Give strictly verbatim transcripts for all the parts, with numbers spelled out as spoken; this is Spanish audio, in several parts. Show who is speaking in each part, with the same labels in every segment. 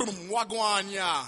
Speaker 1: Wagwan, yeah.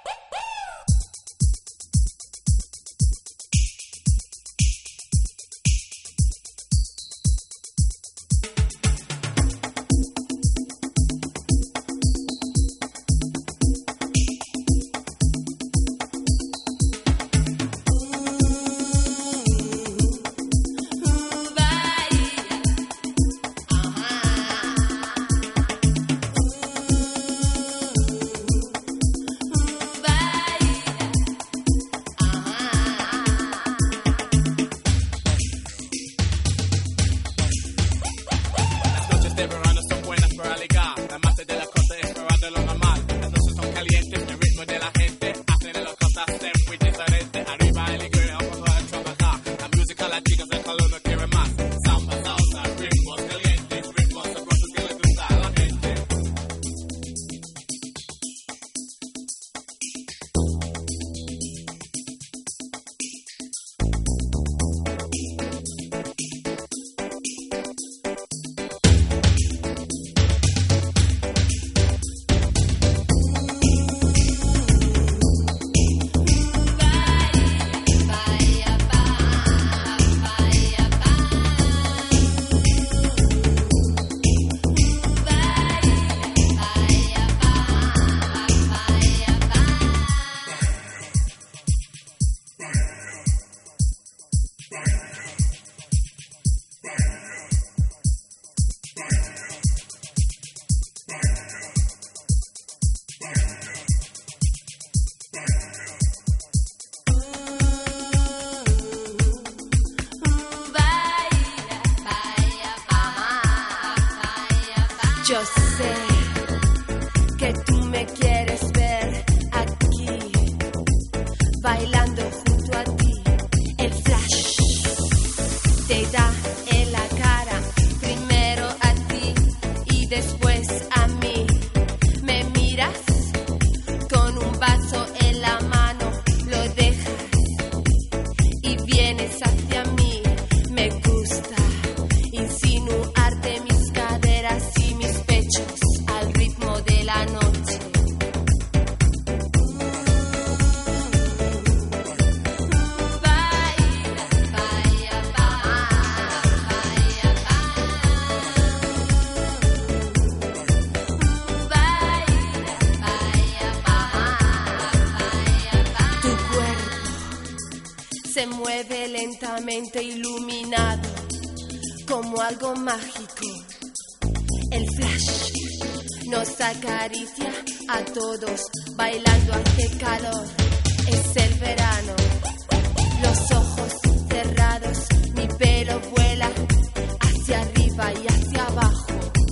Speaker 2: Yo sé que tú me quieres ver aquí, bailando junto a ti. El flash te da en la cara, primero a ti y después a mí. Me miras con un vaso en la mano, lo dejas y vienes hacia mí. Me gusta insinuarte mis caderas y mis pechos al ritmo de la noche. Baila, baila, baila, baila, baila. Tu cuerpo se mueve lentamente iluminado como algo mágico. El flash nos acaricia a todos, bailando hace calor. Es el verano, los ojos cerrados, mi pelo vuela hacia arriba y hacia abajo.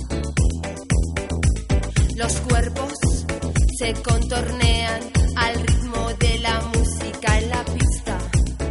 Speaker 2: Los cuerpos se contornean al ritmo de la música en la pista.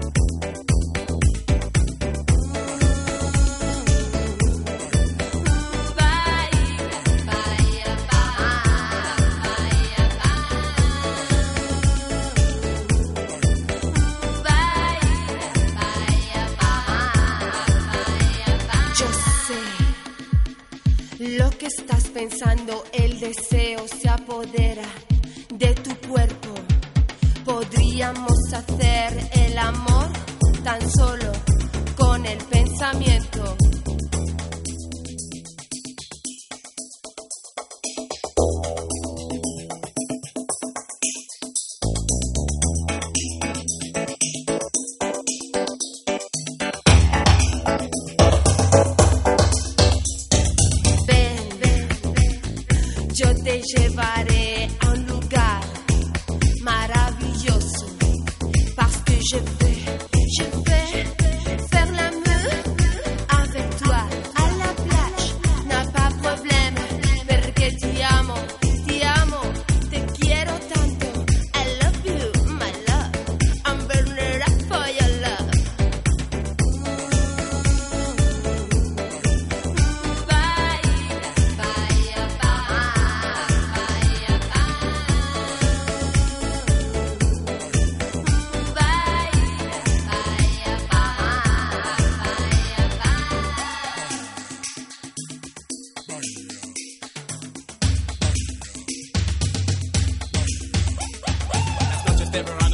Speaker 2: Lo que estás pensando, el deseo se apodera de tu cuerpo. Podríamos hacer el amor tan solo con el pensamiento. Yo te llevaré a un lugar maravilloso, parce que je vais, je vais faire l'amour avec toi à la plage. No hay pas problème, porque te amo, te amo, te quiero tanto. I love you, my love, I'm burning up for your love. Baila, baila, baila.
Speaker 1: them right.